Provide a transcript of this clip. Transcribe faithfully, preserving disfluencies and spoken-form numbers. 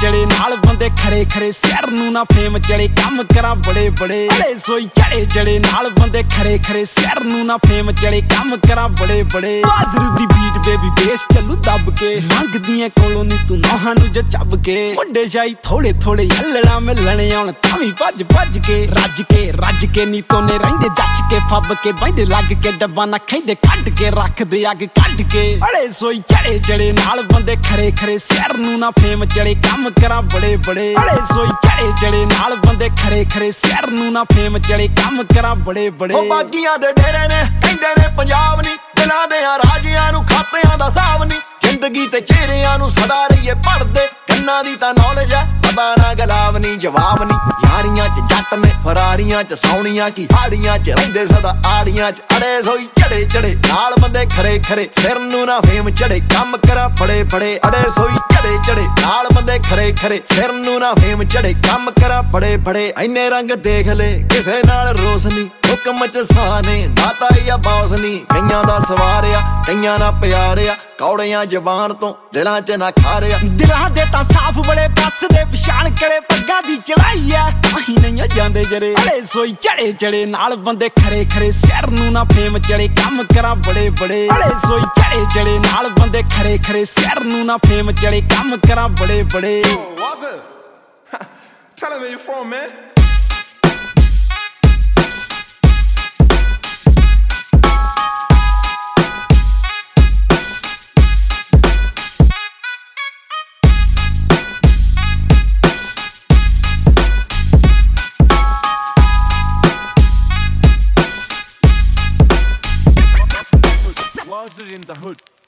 चढ़े नाल बंदे खरे खरे सिर नू ना फेम चढ़े काम करा बड़े बड़े अड़े सोई चढ़े चढ़े नाल बंदे खरे खरे सिर नू ना फेम चढ़े काम करा बड़े बड़े बाजर दी बीट बेबी बेस चलू दब के मंगदियां कोलों नी तू नौहां नू जब के मुंडे शाई थोड़े थोड़े हलड़ा मिलने आउण तावी भज भज के रज के रज के नी तोने रहिंदे जच के फब के बहिंदे लग के डब्बा ना खैंदे कड के रख दे अग कड के अड़े सोई चढ़े चढ़े नाल बंदे खरे खरे सिर नू ना फेम चढ़े काम करा बड़े बड़े अड़े सोई चढ़े चढ़े नाल बंदे खरे खरे सिर नू ना फेम चढ़े काम करा बड़े बड़े ओ बागियां दे डेरे ने कहंदे ने पंजाब नी दिलां दे राजियां नू खातियां दा हिसाब नी जिंदगी ते चेहरियां नू सदा रहिए पढ़दे गन्ना दी तां नॉलेज है पता ना गलाब नी जवाब नी यारियां च जट ने फरारियां च सौनियां की हाड़ियां च रहिंदे सदा आड़ियां च अड़े सोई चढ़े चढ़े नाल बंदे खरे खरे सिर नू ना फेम चढ़े काम करा बड़े बड़े अड़े सोई चढ़े चढ़े नाल बंदे खरे खरे सिर नू ना फेम चढ़े काम करा बड़े बड़े इन्ने रंग देख ले किसे नाल रोशनी हुक्म च साने नाता या बॉस नी कईयां दा सवारिया कईयां ना प्यारिया कौड़ियां जवान तो दिलां च ना खारिया दिलां दे तां साफ बड़े बस दे पछाण करे पग्गां दी चढ़ाई है ताही नहीं जांदे जरे अड़े सोई चढ़े चढ़े नाल बंदे खरे खरे सिर नू ना फेम चढ़े काम करा बड़े बड़े अड़े सोई चढ़े चढ़े नाल बंदे खरे खरे सिर नू ना फेम चढ़े काम करा बड़े बड़े Tell him where you from, man. Was it in the hood?